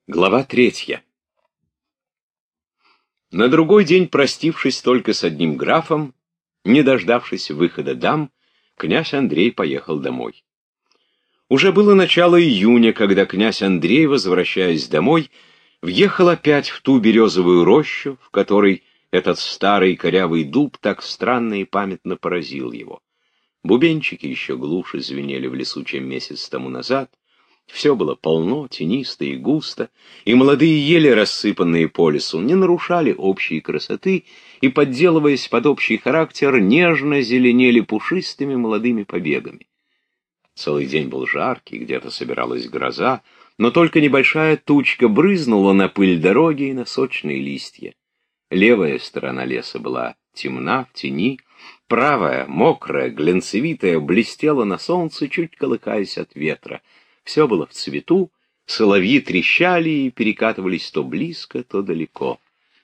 Глава 3. На другой день, простившись только с одним графом, не дождавшись выхода дам, князь Андрей поехал домой. Уже было начало июня, когда князь Андрей, возвращаясь домой, въехал опять в ту березовую рощу, в которой этот старый корявый дуб так странно и памятно поразил его. Бубенчики еще глуше звенели в лесу, чем месяц тому назад. Все было полно, тенисто и густо, и молодые ели, рассыпанные по лесу, не нарушали общей красоты и, подделываясь под общий характер, нежно зеленели пушистыми молодыми побегами. Целый день был жаркий, где-то собиралась гроза, но только небольшая тучка брызнула на пыль дороги и на сочные листья. Левая сторона леса была темна, в тени, правая, мокрая, глянцевитая, блестела на солнце, чуть колыхаясь от ветра. Все было в цвету, соловьи трещали и перекатывались то близко, то далеко.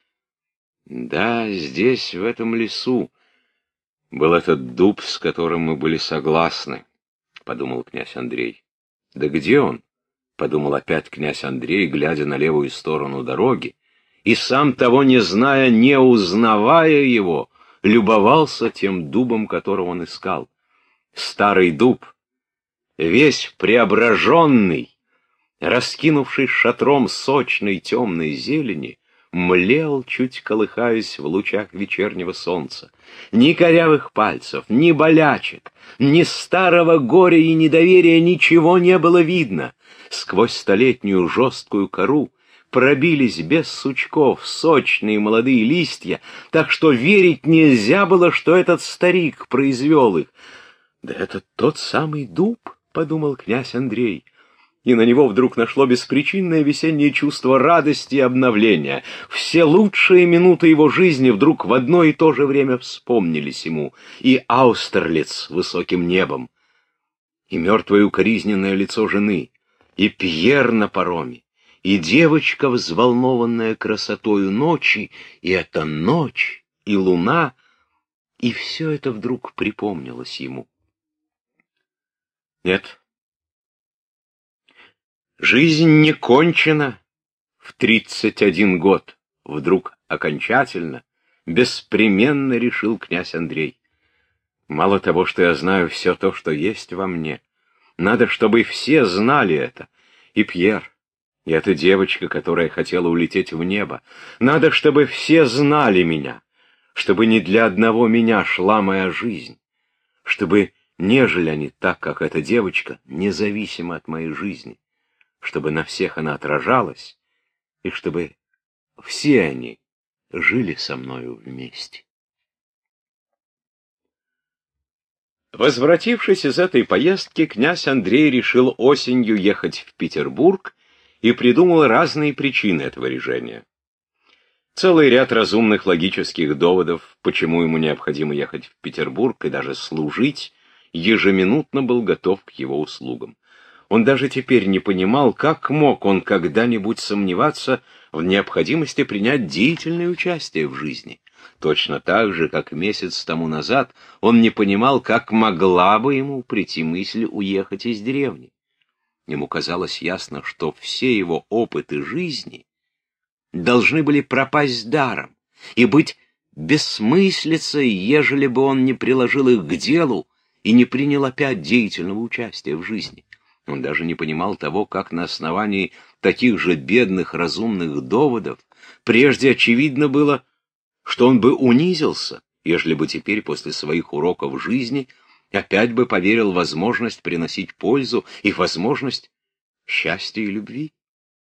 Да, здесь, в этом лесу, был этот дуб, с которым мы были согласны, — подумал князь Андрей. Да где он? — подумал опять князь Андрей, глядя на левую сторону дороги, и сам того не зная, не узнавая его, любовался тем дубом, которого он искал. Старый дуб, весь преображенный, раскинувшись шатром сочной темной зелени, млел, чуть колыхаясь в лучах вечернего солнца. Ни корявых пальцев, ни болячек, ни старого горя и недоверия ничего не было видно. Сквозь столетнюю жесткую кору пробились без сучков сочные молодые листья, так что верить нельзя было, что этот старик произвел их. Да это тот самый дуб, — подумал князь Андрей, и на него вдруг нашло беспричинное весеннее чувство радости и обновления. Все лучшие минуты его жизни вдруг в одно и то же время вспомнились ему, и Аустерлиц высоким небом, и мертвое укоризненное лицо жены, и Пьер на пароме, и девочка, взволнованная красотою ночи, и эта ночь, и луна, и все это вдруг припомнилось ему. Нет, жизнь не кончена в 31 год, вдруг окончательно, беспременно решил князь Андрей. Мало того, что я знаю все то, что есть во мне, надо, чтобы все знали это, и Пьер, и эта девочка, которая хотела улететь в небо. Надо, чтобы все знали меня, чтобы не для одного меня шла моя жизнь, чтобы нежели они так, как эта девочка, независимо от моей жизни, чтобы на всех она отражалась, и чтобы все они жили со мною вместе. Возвратившись из этой поездки, князь Андрей решил осенью ехать в Петербург и придумал разные причины этого решения. Целый ряд разумных логических доводов, почему ему необходимо ехать в Петербург и даже служить, ежеминутно был готов к его услугам. Он даже теперь не понимал, как мог он когда-нибудь сомневаться в необходимости принять деятельное участие в жизни. Точно так же, как месяц тому назад, он не понимал, как могла бы ему прийти мысль уехать из деревни. Ему казалось ясно, что все его опыты жизни должны были пропасть даром и быть бессмыслицей, ежели бы он не приложил их к делу и не принял опять деятельного участия в жизни. Он даже не понимал того, как на основании таких же бедных разумных доводов прежде очевидно было, что он бы унизился, ежели бы теперь после своих уроков жизни опять бы поверил в возможность приносить пользу и возможность счастья и любви.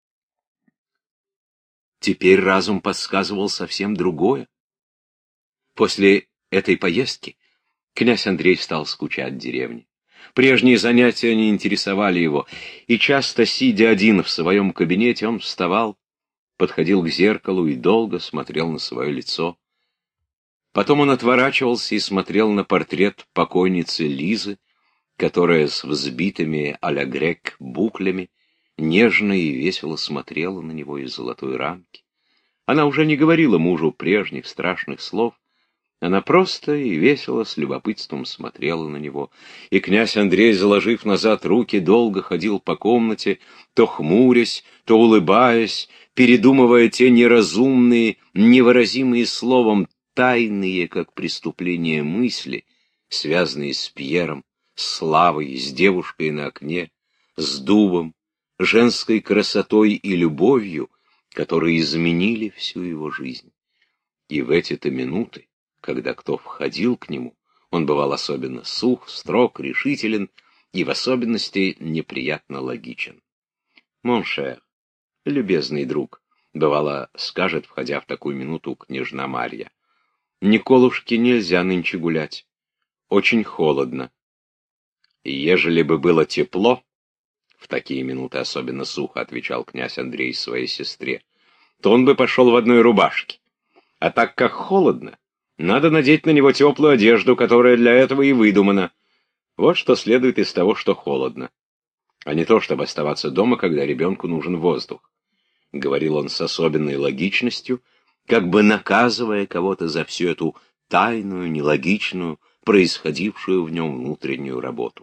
Теперь разум подсказывал совсем другое. После этой поездки князь Андрей стал скучать в деревне. Прежние занятия не интересовали его, и часто, сидя один в своем кабинете, он вставал, подходил к зеркалу и долго смотрел на свое лицо. Потом он отворачивался и смотрел на портрет покойницы Лизы, которая с взбитыми а-ля грек буклями нежно и весело смотрела на него из золотой рамки. Она уже не говорила мужу прежних страшных слов, Она просто и весело с любопытством смотрела на него, и князь Андрей, заложив назад руки, долго ходил по комнате, то хмурясь, то улыбаясь, передумывая те неразумные, невыразимые словом тайные, как преступление, мысли, связанные с Пьером, с славой, с девушкой на окне, с дубом, женской красотой и любовью, которые изменили всю его жизнь. И в эти-то минуты, когда кто входил к нему, он бывал особенно сух, строг, решителен и в особенности неприятно логичен. «Моншер, любезный друг», — бывало скажет, входя в такую минуту княжна Марья, — «Николушке нельзя нынче гулять. Очень холодно. И ежели бы было тепло, в такие минуты особенно сухо отвечал князь Андрей своей сестре, то он бы пошел в одной рубашке. А так как холодно, надо надеть на него теплую одежду, которая для этого и выдумана. Вот что следует из того, что холодно. А не то, чтобы оставаться дома, когда ребенку нужен воздух. Говорил он с особенной логичностью, как бы наказывая кого-то за всю эту тайную, нелогичную, происходившую в нем внутреннюю работу.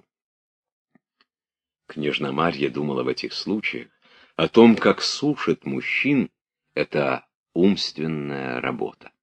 Княжна Марья думала в этих случаях о том, как сушит мужчин эта умственная работа.